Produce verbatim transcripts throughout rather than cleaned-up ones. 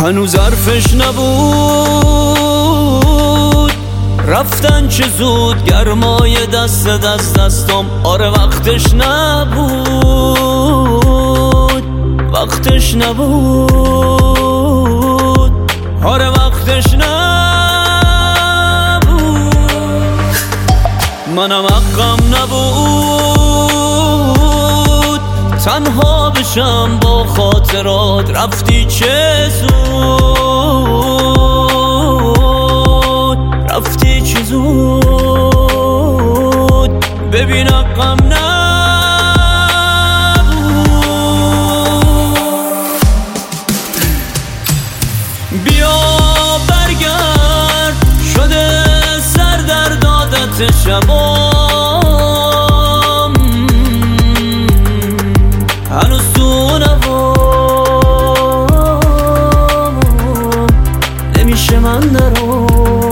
هنوز حرفش نبود، رفتن چه زود، گرمای دست دست دستم. آره وقتش نبود، وقتش نبود، آره وقتش نبود. منم حقم نبود تنها بشم با خاطرات، رفتی چه زود، رفتی چه زود. ببین حقم نبود. بیا برگرد، شده سر در دادت شبام، هنوز تو نوام، نمیشه من نرام.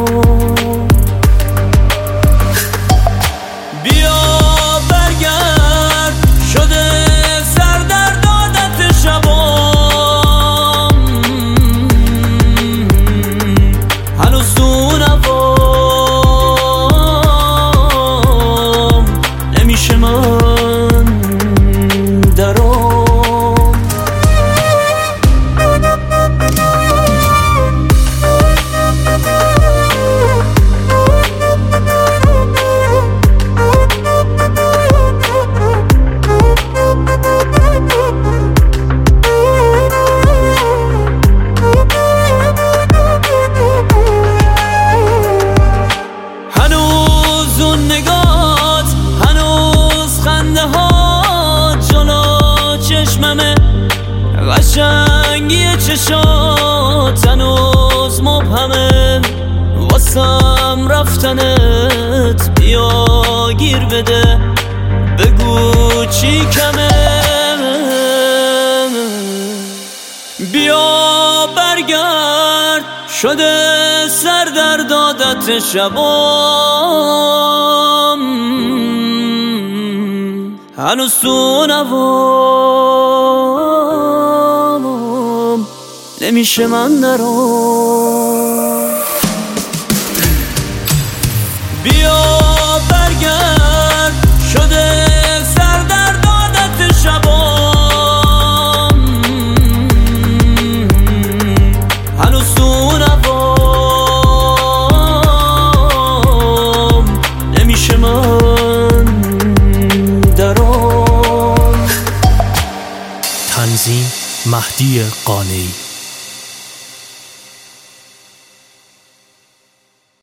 بیا برگرد، شده سر در دادت شبام، هنوز تو نوام، نمیشه من درام. هنوز اون نگات، هنوز خنده ها جلو چشممه، قشنگی چشات هنوز مبهمه. واسم رفتنت بیا گیر بده، بگو چی کمه. بیا برگرد، شده سر در دادت شبام، هنوز تو نوام، نمیشه من نرام. بیا برگرد، شده سر در دادت شبام، هنوز تو نوام، نمیشه من درام. تنظیم مهدی قانعی.